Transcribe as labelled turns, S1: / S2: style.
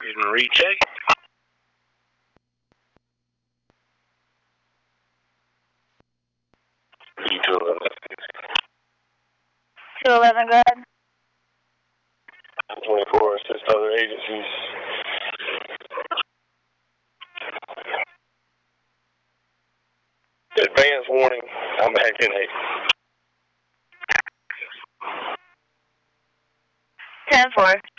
S1: You can recheck.
S2: 211, go ahead.
S3: 24, assist other agencies. Advance warning, I'm back in 8.
S2: 10-4.